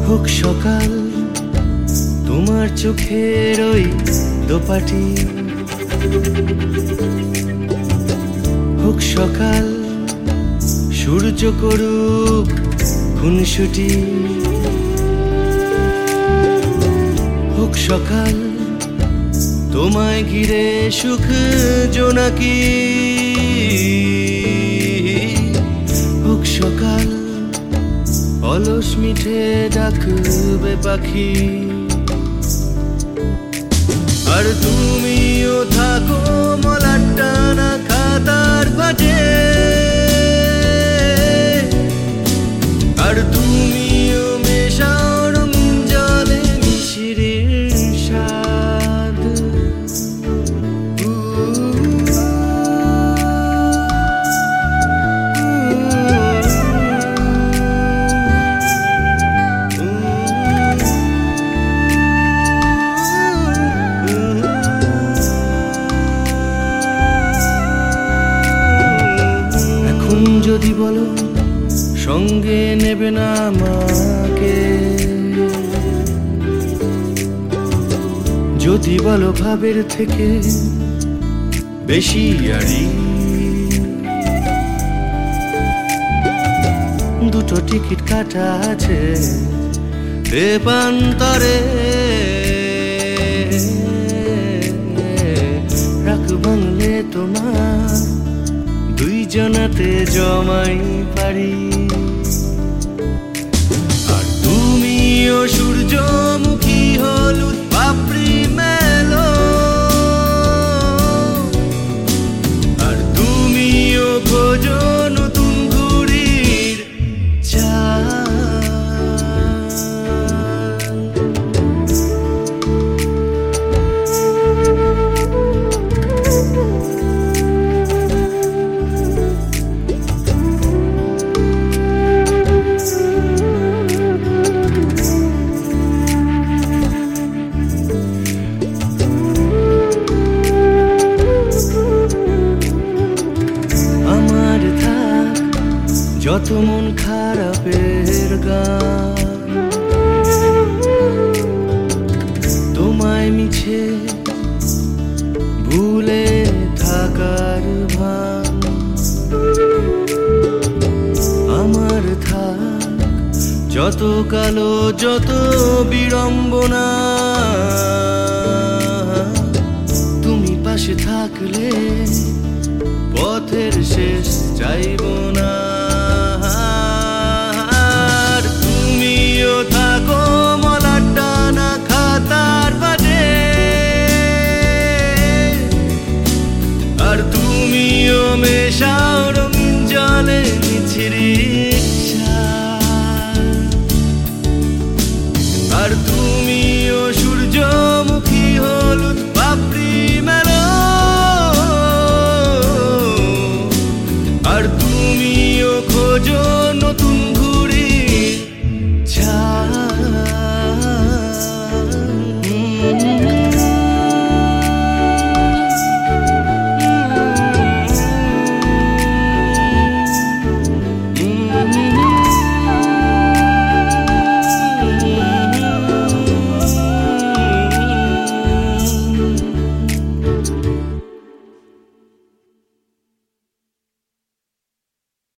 হোক সকাল তোমার চোখের ওই দোপাটি, হোক সকাল সূর্য করুক খুনসুটি, হোক সকাল তোমায় ঘিরে সুখ জোনাকি, হোক সকাল অলস মিঠে ডাকবে পাখি। আর তুমিও থাকো মলার টানা খাতার ভাজে, আর তুমিও মেশাও রঙিন জলে মিশিরির স্বাদ। এখন যদি বলো সঙ্গে নেবে না আমাকে, যদি বলো ভাবের থেকে বেশি আড়ি, দুটো টিকিট কাটা আছে দেবান্তরে, রাখ বাংলে তোমার দুইজনাতে জমাই পারি। আর তুমিও সূর্যমুখী হলুদ পাপড়ি মেলো, আর তুমিও খোঁজো নতুন ঘুড়ির চাল। যত মন খারাপের গান তোমায় মিছে ভুলে থাকার ভান, আমার থাক যত কালো যত বিড়ম্বনা, তুমি পাশে থাকলে পথের শেষ চাইব না।